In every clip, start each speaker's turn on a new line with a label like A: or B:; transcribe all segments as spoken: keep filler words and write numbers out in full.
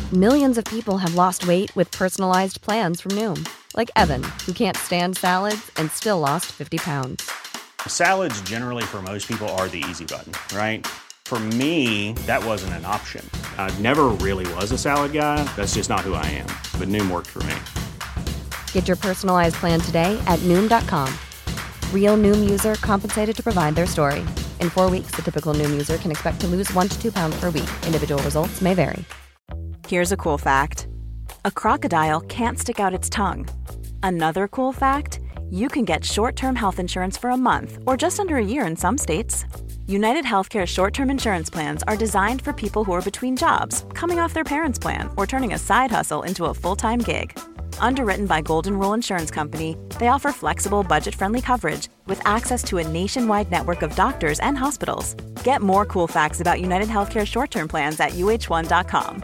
A: Millions of people have lost weight with personalized plans from Noom. Like Evan, who can't stand salads and still lost fifty pounds.
B: Salads generally for most people are the easy button, right? For me, that wasn't an option. I never really was a salad guy. That's just not who I am. But Noom worked for me.
A: Get your personalized plan today at Noom dot com. Real Noom user compensated to provide their story. In four weeks, the typical Noom user can expect to lose one to two pounds per week. Individual results may vary.
C: Here's a cool fact. A crocodile can't stick out its tongue. Another cool fact, you can get short-term health insurance for a month or just under a year in some states. United Healthcare short-term insurance plans are designed for people who are between jobs, coming off their parents' plan, or turning a side hustle into a full-time gig. Underwritten by Golden Rule Insurance Company, they offer flexible, budget-friendly coverage with access to a nationwide network of doctors and hospitals. Get more cool facts about United Healthcare short-term plans at U H one dot com.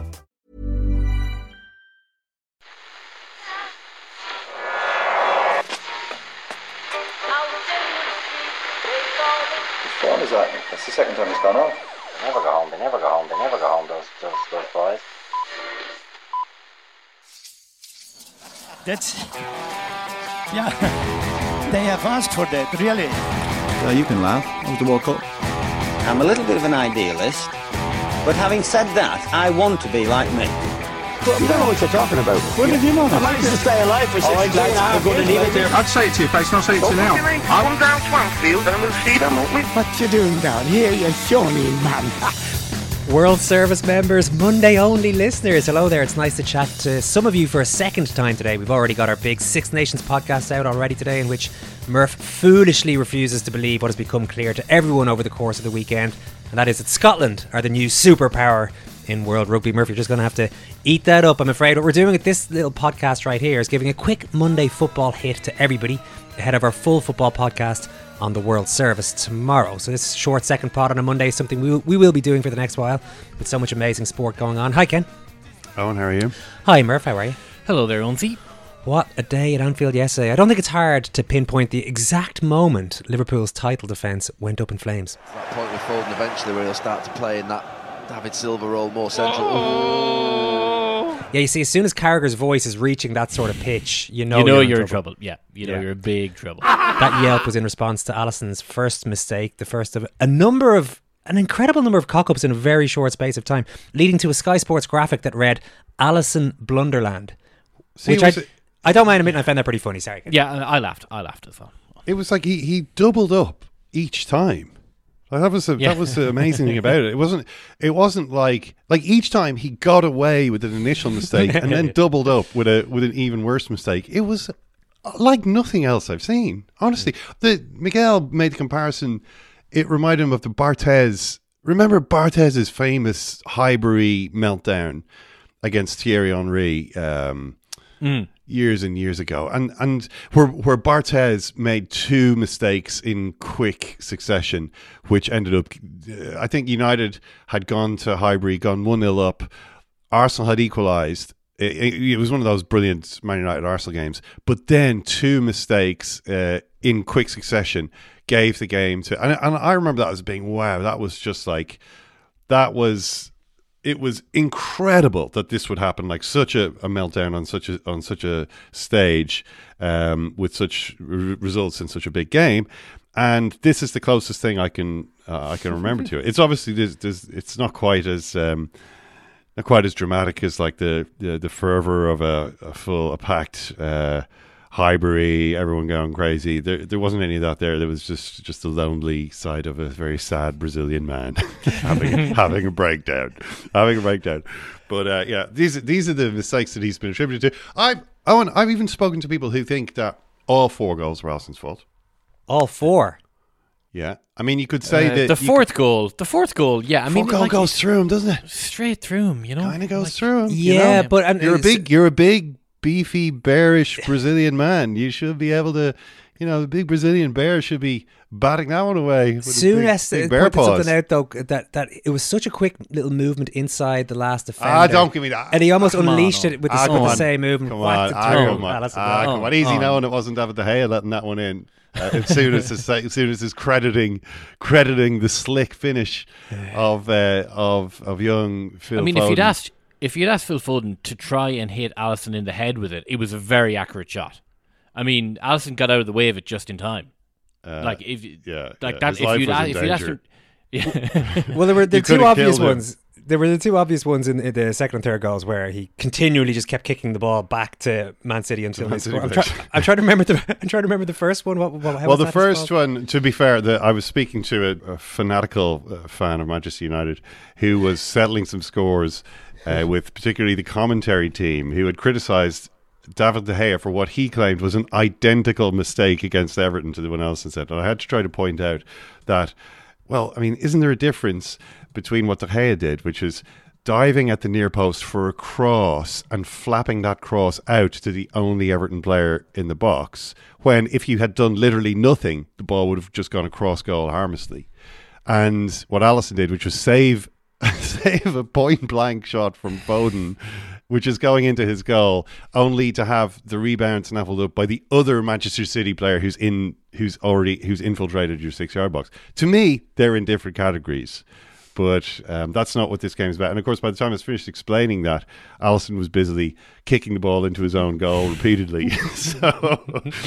D: What is that? That's the second time it's gone off.
E: They never go home, they never go home, they never go home, those, those, those boys.
F: That's... Yeah, they have asked for that, really.
G: Yeah, you can laugh. That was the World Cup.
E: I'm a little bit of an idealist, but having said that, I want to be like me.
D: But you don't know what you're talking about.
F: What did you know?
D: I managed to stay alive for sixty-two and a half years.
G: I'd say it to your face, not say it to you now.
H: I want down Swanfield and we'll see them, won't we?
F: What you doing down here, you shawny man?
I: World Service members, Monday only listeners, hello there. It's nice to chat to some of you for a second time today. We've already got our big Six Nations podcast out already today, in which Murph foolishly refuses to believe what has become clear to everyone over the course of the weekend, and that is that Scotland are the new superpower in World Rugby. Murph, you're just going to have to eat that up, I'm afraid. What we're doing at this little podcast right here is giving a quick Monday football hit to everybody ahead of our full football podcast on the World Service tomorrow. So this short second pod on a Monday is something we will, we will be doing for the next while, with so much amazing sport going on. Hi, Ken.
J: Owen, how are you?
I: Hi, Murph. How are you?
K: Hello there, Onsey.
I: What a day at Anfield yesterday. I don't think it's hard to pinpoint the exact moment Liverpool's title defence went up in flames.
L: That point with Foden eventually where he'll start to play in that David Silva role more central.
K: Oh.
I: Yeah, you see, as soon as Carragher's voice is reaching that sort of pitch, you know,
K: you know
I: you're,
K: you're
I: in
K: in
I: trouble.
K: trouble. Yeah, you know
I: Yeah.
K: you're in big trouble.
I: That yelp was in response to Alisson's first mistake, the first of a number of, an incredible number of cock-ups in a very short space of time, leading to a Sky Sports graphic that read Alisson Blunderland.
J: See,
I: which I,
J: it-
I: I don't mind admitting I found that pretty funny. Sorry.
K: Yeah, I laughed. I laughed as well.
J: It was like he, he doubled up each time. Like that was a,
K: Yeah.
J: that was the amazing thing about it. It wasn't it wasn't like like each time he got away with an initial mistake and then doubled up with a with an even worse mistake. It was like nothing else I've seen. Honestly, the Miguel made the comparison. It reminded him of the Barthez. Remember Barthez's famous Highbury meltdown against Thierry Henry um,
K: Mm.
J: years and years ago, and and where where Barthez made two mistakes in quick succession, which ended up, uh, I think United had gone to Highbury, gone one nil up. Arsenal had equalised. It, it, it was one of those brilliant Man United Arsenal games, but then two mistakes uh, in quick succession gave the game to. And, and I remember that as being wow. That was just like that was. It was incredible that this would happen, like such a, a meltdown on such a on such a stage, um, with such r- results in such a big game, and this is the closest thing I can uh, I can remember to it. It's obviously there's, there's, it's not quite as um, not quite as dramatic as like the the, the fervor of a, a full a packed uh, Highbury, everyone going crazy. There there wasn't any of that there. There was just just the lonely side of a very sad Brazilian man having having a breakdown, having a breakdown. But uh, yeah, these these are the mistakes that he's been attributed to. I've Owen, I've even spoken to people who think that all four goals were Alisson's fault.
I: All four.
J: Yeah, I mean, you could say
K: Uh,
J: that
K: the fourth goal, the fourth goal, yeah, I mean,
J: fourth goal
K: like,
J: goes through him, doesn't it?
K: Straight through him, you know,
J: kind of goes
K: like,
J: through him.
I: Yeah,
J: you know?
I: but and
J: you're a big, you're a big, beefy, bearish Brazilian man. You should be able to, you know, the big Brazilian bear should be batting that one away. With
I: Soon
J: big,
I: as
J: big
I: it
J: bear
I: pointed
J: paws.
I: something out though, that that it was such a quick little movement inside the last defender.
J: Ah, don't give me that.
I: And he almost
J: Ah, come
I: unleashed
J: on,
I: it with the,
J: ah,
I: with
J: come
I: the
J: on.
I: same movement.
J: Come
I: Whacked
J: on,
I: it
J: ah,
I: through.
J: come on,
I: Alisson.
J: ah, come on. Easy
K: oh.
J: knowing it wasn't David De Gea letting that one in. Uh, as soon as it's, as soon as it's crediting crediting the slick finish of uh, of of young Phil
K: I mean,
J: Foden.
K: if you'd asked, if you'd asked Phil Foden to try and hit Alisson in the head with it, it was a very accurate shot. I mean, Alisson got out of the way of it just in time.
J: Uh,
K: like if
J: yeah,
K: like
J: yeah.
K: that,
J: His
K: if
J: life
K: you'd,
J: was
K: a-
J: in
K: if you'd asked
J: danger.
K: him, yeah.
I: Well, there were the
J: You
I: two
J: could've
I: obvious
J: killed him.
I: ones. There were the two obvious ones in, in the second and third goals where he continually just kept kicking the ball back to Man City until
J: Man
I: they
J: City
I: scored. I'm,
J: bench.
I: try, I'm trying to remember the. I'm trying to remember the first one. What, what, how
J: well,
I: was
J: the
I: that
J: first
I: involved?
J: one, to be fair, the, I was speaking to a, a fanatical uh, fan of Manchester United who was settling some scores uh, with particularly the commentary team, who had criticised David De Gea for what he claimed was an identical mistake against Everton to the one Alisson said. And I had to try to point out that, well, I mean, isn't there a difference between what De Gea did, which is diving at the near post for a cross and flapping that cross out to the only Everton player in the box, when if you had done literally nothing, the ball would have just gone across goal harmlessly. And what Alisson did, which was save save a point blank shot from Foden, which is going into his goal, only to have the rebound snaffled up by the other Manchester City player who's in who's already who's infiltrated your six yard box. To me, they're in different categories. But um, that's not what this game is about. And of course, by the time I was finished explaining that, Alisson was busily kicking the ball into his own goal repeatedly. so,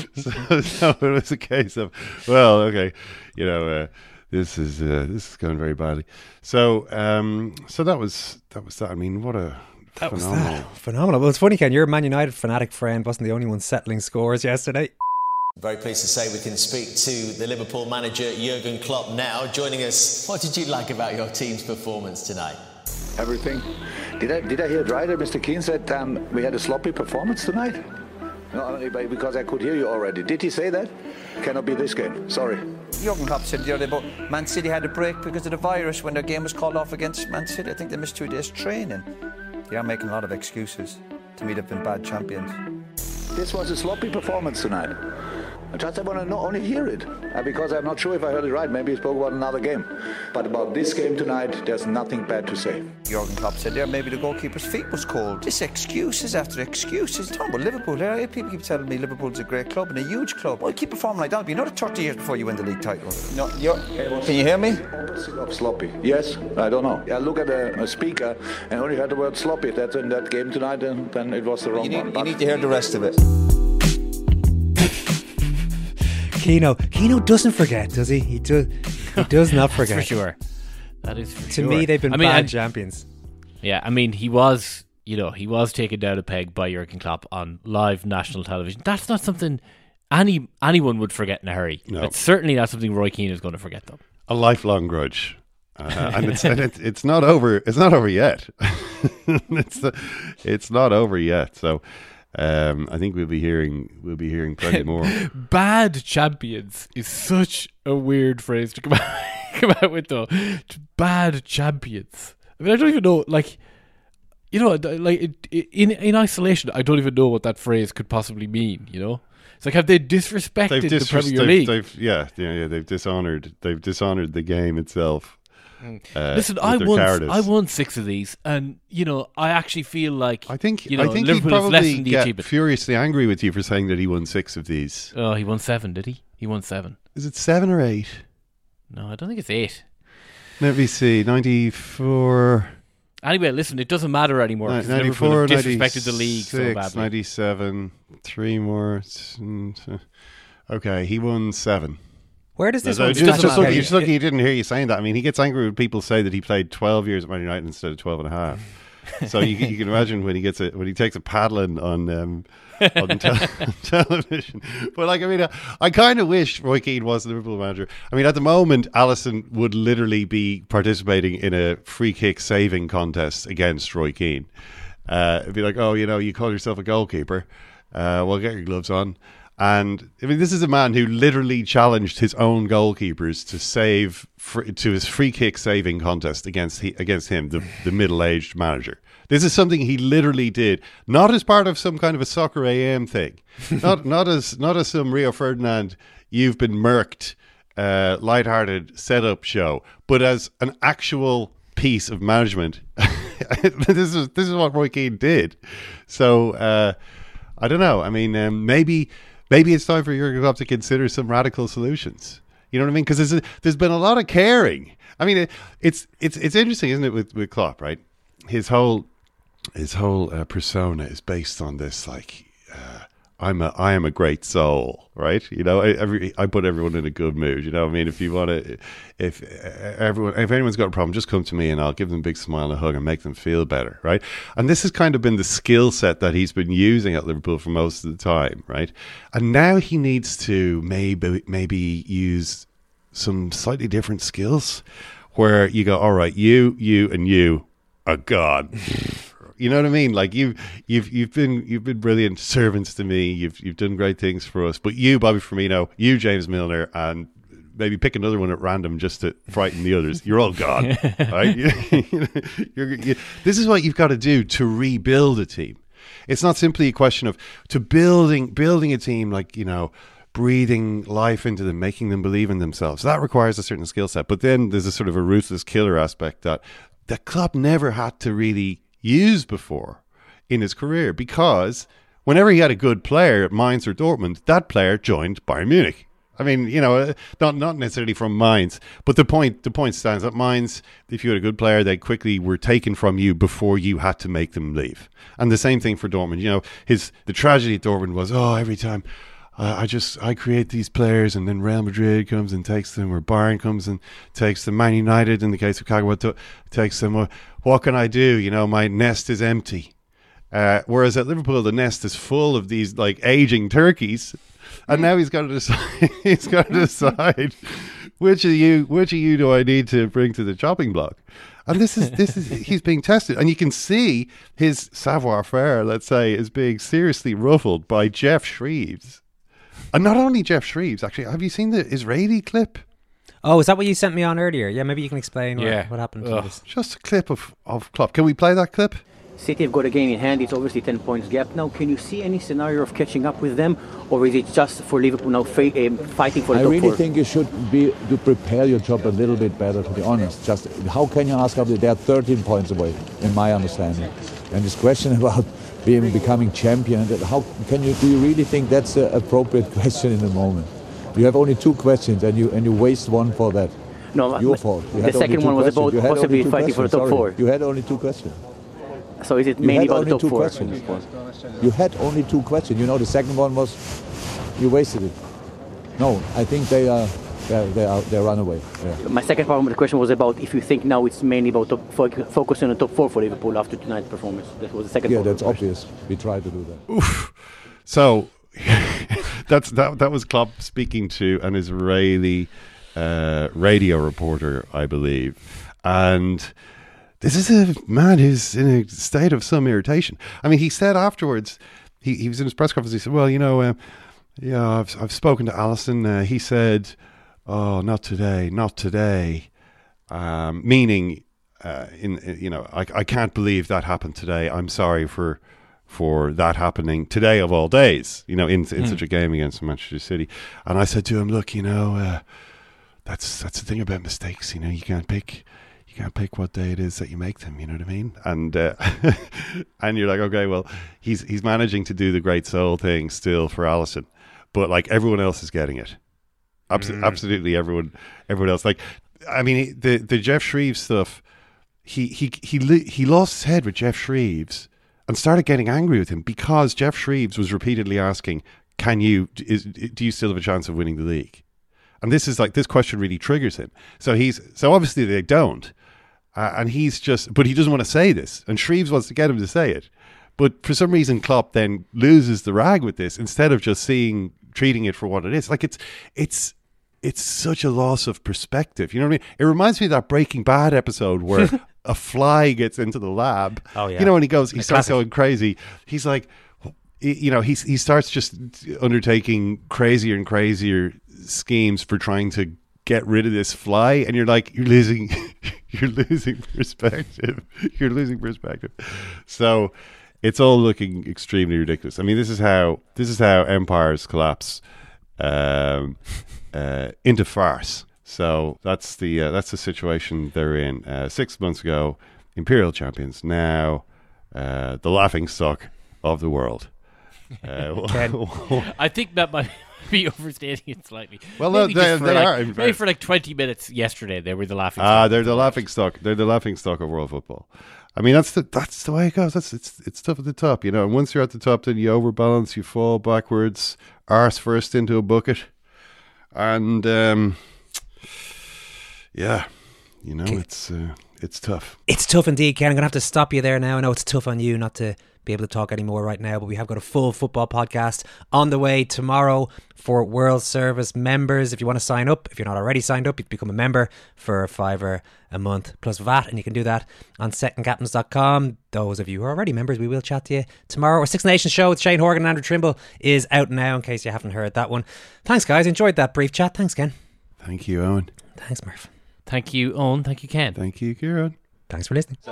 J: so, so it was a case of, well, okay, you know, uh, this is uh, this is going very badly. So, um, so that was that was that. I mean, what a
I: That was
J: phenomenal.
I: that. Phenomenal. Well, it's funny, Ken. Your Man United fanatic friend wasn't the only one settling scores yesterday.
M: Very pleased to say we can speak to the Liverpool manager Jurgen Klopp now. Joining us, what did you like about your team's performance tonight?
N: Everything. Did I did I hear it right? Mister Keane said um, we had a sloppy performance tonight. No, only by- because I could hear you already. Did he say that? Cannot be this game. Sorry.
O: Jurgen Klopp said the other day about Man City had a break because of the virus when their game was called off against Man City. I think they missed two days training. They are making a lot of excuses. To me, they've been bad champions.
N: This was a sloppy performance tonight. I just I want to know, only hear it uh, because I'm not sure if I heard it right. Maybe he spoke about another game. But about this game tonight, there's nothing bad to say.
O: Jurgen Klopp said there maybe the goalkeeper's feet was cold. Just excuses after excuses. Talking about Liverpool here, I- people keep telling me Liverpool's a great club and a huge club. Well, keep performing like that. It'll be another thirty years before you win the league title. No, you're, can you hear me?
N: Opposite of sloppy. Yes, I don't know. I look at a, a speaker and only heard the word sloppy. If that's in that game tonight, then, then it was the wrong
O: You need,
N: one.
O: you
N: But-
O: need to hear the rest of it.
I: Keno. Keno doesn't forget, does he? He does. He does not forget.
K: That's for sure. That is for
I: to
K: sure.
I: me, they've been
K: I mean,
I: bad
K: and-
I: champions.
K: Yeah, I mean, he was, you know, he was taken down a peg by Jurgen Klopp on live national television. That's not something any anyone would forget in a hurry.
J: No.
K: It's certainly not something Roy Keane is going to forget, though.
J: A lifelong grudge. Uh, and it's, and it's it's not over. It's not over yet. it's the, it's not over yet. So um, I think we'll be hearing we'll be hearing plenty more.
K: Bad champions is such a weird phrase to come out, come out with, though. Bad champions. I mean, I don't even know, like, you know, like it, in in isolation, I don't even know what that phrase could possibly mean. You know, it's like, have they disrespected
J: They've
K: the
J: disres-
K: Premier
J: they've,
K: League?
J: They've, yeah, yeah, yeah. They've dishonored. They've dishonored the game itself. Uh,
K: Listen,
J: with
K: I
J: their
K: won.
J: cowardice.
K: I won six of these, and you know, I actually feel like
J: I think
K: you know,
J: I think
K: Liverpool
J: he'd
K: has
J: probably
K: lessened the
J: get
K: achievement.
J: furiously angry with you for saying that he won six of these.
K: Oh, he won seven, did he? He won seven.
J: Is it seven or eight?
K: No, I don't think it's eight.
J: Let me see. Ninety-four.
K: Anyway, listen, it doesn't matter anymore. 'cause Liverpool
J: ninety-four,
K: have disrespected the league so
J: ninety-six,
K: badly.
J: ninety-seven, three more. Okay, he won seven.
I: Where does this
J: No,
I: one
J: just,
I: stand?
J: just look,
I: Okay.
J: just look, he didn't hear you saying that. I mean, he gets angry when people say that he played twelve years at Man United instead of twelve and a half. So you, you can imagine when he gets it when he takes a paddling on um, on te- television. But like, I mean, I, I kind of wish Roy Keane was the Liverpool manager. I mean, at the moment, Alisson would literally be participating in a free kick saving contest against Roy Keane. Uh, it'd be like, oh, you know, you call yourself a goalkeeper. Uh, well, get your gloves on. And I mean, this is a man who literally challenged his own goalkeepers to save fr- to his free kick saving contest against he, against him, the, the middle aged manager. This is something he literally did, not as part of some kind of a Soccer A M thing, not not as not as some Rio Ferdinand you've been murked, uh, lighthearted setup show, but as an actual piece of management. this is this is what Roy Keane did. So uh, I don't know. I mean, um, maybe. Maybe it's time for Jurgen Klopp to consider some radical solutions. You know what I mean? Because there's, a- there's been a lot of caring. I mean, it, it's it's it's interesting, isn't it, with, with Klopp, right? His whole his whole uh, persona is based on this, like, uh, I'm a, I am a great soul, right? You know, I, every, I put everyone in a good mood. You know, I mean, if you want to, if everyone, if anyone's got a problem, just come to me and I'll give them a big smile and a hug and make them feel better, right? And this has kind of been the skill set that he's been using at Liverpool for most of the time, right? And now he needs to maybe maybe use some slightly different skills, where you go, all right, you, you, and you are gone. You know what I mean? Like you've you've you've been you've been brilliant servants to me. You've you've done great things for us. But you, Bobby Firmino, you, James Milner, and maybe pick another one at random just to frighten the others. You're all gone, right? you're, you, this is what you've got to do to rebuild a team. It's not simply a question of to building building a team like, you know, breathing life into them, making them believe in themselves. That requires a certain skill set. But then there's a sort of a ruthless killer aspect that the club never had to really use before in his career, because whenever he had a good player at Mainz or Dortmund, that player joined Bayern Munich. I mean, you know, not not necessarily from Mainz, but the point the point stands at Mainz. If you had a good player, they quickly were taken from you before you had to make them leave. And the same thing for Dortmund. You know, his the tragedy at Dortmund was, oh, every time uh, I just I create these players, and then Real Madrid comes and takes them, or Bayern comes and takes them. Man United, in the case of Kagawa, takes them. What can I do? You know, my nest is empty. Uh, whereas at Liverpool, the nest is full of these like aging turkeys, and now he's got to decide. he's got to decide which of you, which of you do I need to bring to the chopping block? And this is this is he's being tested, and you can see his savoir-faire, let's say, is being seriously ruffled by Jeff Shreves, and not only Jeff Shreves. Actually, have you seen the Israeli clip?
I: Oh, is that what you sent me on earlier? Yeah, maybe you can explain
K: yeah.
I: what, what happened.
K: To
I: this.
J: Just a clip of, of Klopp. Can we play that clip?
P: City have got a game in hand. It's obviously ten points gap now. Can you see any scenario of catching up with them, or is it just for Liverpool now fa- um, fighting for the
N: I
P: top
N: really
P: four?
N: think you should be to prepare your job a little bit better, to be honest. Just how can you ask after they're thirteen points away, in my understanding? And this question about being becoming champion, how can you do you really think that's an appropriate question in the moment? You have only two questions, and you and you waste one for that.
P: No,
N: your fault. You
P: the second one was
N: questions.
P: about possibly fighting for the top
N: Sorry.
P: four.
N: You had only two questions.
P: So is it
N: you
P: mainly
N: had
P: about
N: only
P: the top
N: two
P: four?
N: Questions. You had only two questions. You know, the second one was you wasted it. No, I think they are they they are they run away. Yeah.
P: My second part of the question was about if you think now it's mainly about top, focusing on the top four for Liverpool after tonight's performance. That was the second.
N: Yeah,
P: part
N: that's
P: of the
N: obvious. We try to do that.
J: Oof. So that's that. That was Klopp speaking to an Israeli uh, radio reporter, I believe, and this is a man who's in a state of some irritation. I mean, he said afterwards, he, he was in his press conference. He said, "Well, you know, uh, yeah, I've I've spoken to Alisson. Uh, he said, oh, not today, not today,' um, meaning, uh, in, in you know, I I can't believe that happened today. I'm sorry for." for that happening today of all days, you know, in in mm. such a game against Manchester City. And I said to him, look, you know, uh, that's that's the thing about mistakes, you know, you can't pick you can't pick what day it is that you make them, you know what I mean? And uh, and you're like, okay, well, he's he's managing to do the great soul thing still for Alisson, but like everyone else is getting it. Abs- mm. Absolutely everyone everyone else. Like, I mean, the the Jeff Shreves stuff, he he he he lost his head with Jeff Shreves and started getting angry with him because Jeff Shreves was repeatedly asking, can you, is, do you still have a chance of winning the league? And this is like, this question really triggers him. So he's, so obviously they don't. Uh, and he's just, but he doesn't want to say this. And Shreves wants to get him to say it. But for some reason, Klopp then loses the rag with this instead of just seeing, treating it for what it is. Like it's, it's, it's such a loss of perspective. You know what I mean? It reminds me of that Breaking Bad episode where a fly gets into the lab.
I: Oh yeah.
J: You know, when he goes, he
I: a
J: starts
I: classic.
J: going crazy. He's like, you know, he he starts just undertaking crazier and crazier schemes for trying to get rid of this fly, and you're like, you're losing, you're losing perspective. You're losing perspective. So it's all looking extremely ridiculous. I mean, this is how this is how empires collapse um, uh, into farce. So that's the uh, that's the situation they're in. Uh, six months ago, Imperial champions. Now, uh, the laughing stock of the world. Uh,
K: I think that might maybe overstating it slightly.
J: Well,
K: maybe
J: no, they,
K: for
J: they
K: like,
J: are. in
K: Maybe
J: fact.
K: for like twenty minutes yesterday, they were the laughing.
J: Ah,
K: stock.
J: they're the laughing stock. They're the laughing stock of world football. I mean, that's the that's the way it goes. That's it's it's tough at the top, you know. And once you're at the top, then you overbalance, you fall backwards, arse first into a bucket, and um, yeah, you know, it's uh, it's tough.
I: It's tough indeed, Ken. I'm going to have to stop you there now. I know it's tough on you not to be able to talk anymore right now, but we have got a full football podcast on the way tomorrow for World Service members. If you want to sign up, if you're not already signed up, you can become a member for a fiver a month plus V A T, and you can do that on second captains dot com. Those of you who are already members, we will chat to you tomorrow. Our Six Nations show with Shane Horgan and Andrew Trimble is out now, in case you haven't heard that one. Thanks, guys. Enjoyed that brief chat. Thanks, Ken.
J: Thank you, Owen.
I: Thanks, Murph.
K: Thank you, Owen. Thank you, Ken.
J: Thank you, Kieran.
I: Thanks for listening.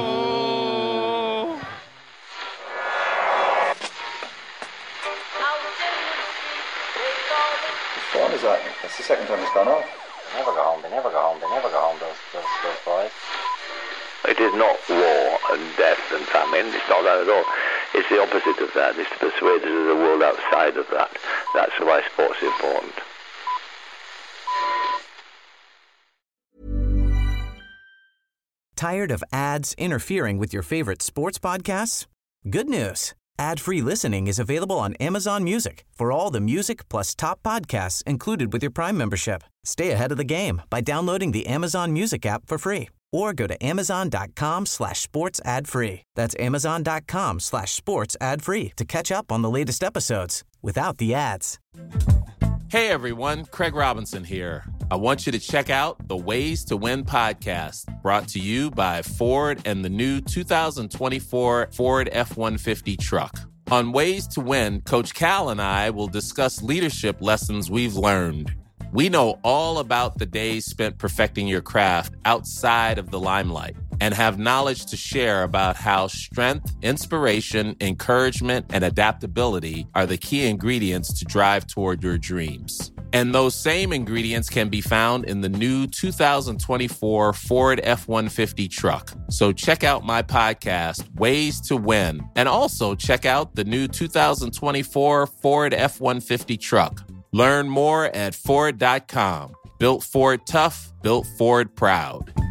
D: What is that? That's the second time it's gone off.
Q: They never go home, they never go home, they never go home, those, those, those boys.
H: It is not war and death and famine. It's not that at all. It's the opposite of that. It's to persuade us of the world outside of that. That's why sport's important.
R: Tired of ads interfering with your favorite sports podcasts? Good news. Ad-free listening is available on Amazon Music for all the music plus top podcasts included with your Prime membership. Stay ahead of the game by downloading the Amazon Music app for free or go to amazon.com slash sports ad free. That's amazon.com slash sports ad free to catch up on the latest episodes without the ads.
S: Hey everyone, Craig Robinson here. I want you to check out the Ways to Win podcast, brought to you by Ford and the new two thousand twenty-four Ford F one fifty truck. On Ways to Win, Coach Cal and I will discuss leadership lessons we've learned. We know all about the days spent perfecting your craft outside of the limelight and have knowledge to share about how strength, inspiration, encouragement, and adaptability are the key ingredients to drive toward your dreams. And those same ingredients can be found in the new two thousand twenty-four Ford F one fifty truck. So check out my podcast, Ways to Win, and also check out the new two thousand twenty-four Ford F one fifty truck. Learn more at Ford dot com. Built Ford tough, built Ford proud.